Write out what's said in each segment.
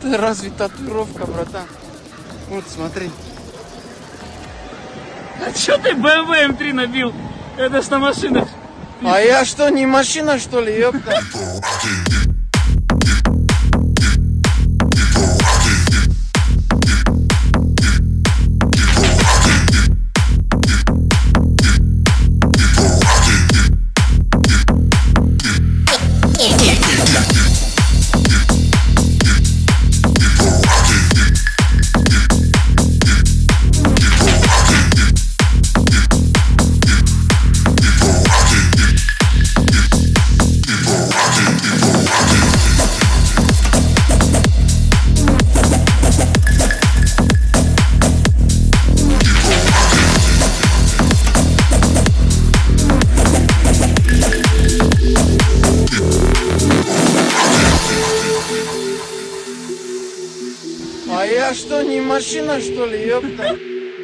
Это разве татуировка, братан? Вот, смотри. А чё ты BMW M3 набил? Это ж на машинах. А я что, не машина, что ли, ёпта? А я что, не машина, что ли, ёпта?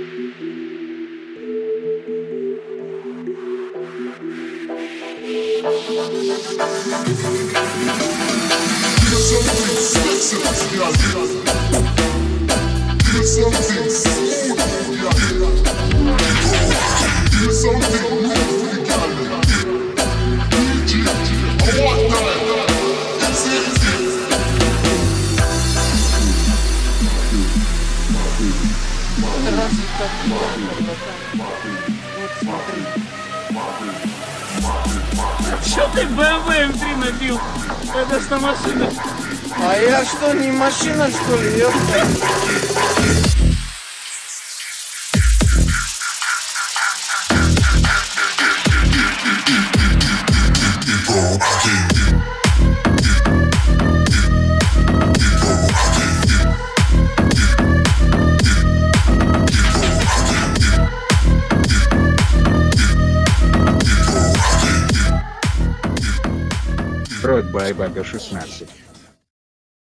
Разве татуировка, братан? Вот, смотри. Чё ты BMW M3 набил? Это ж на машинах. А я что, не машина, что ли, ёпта? Род Байбага 16.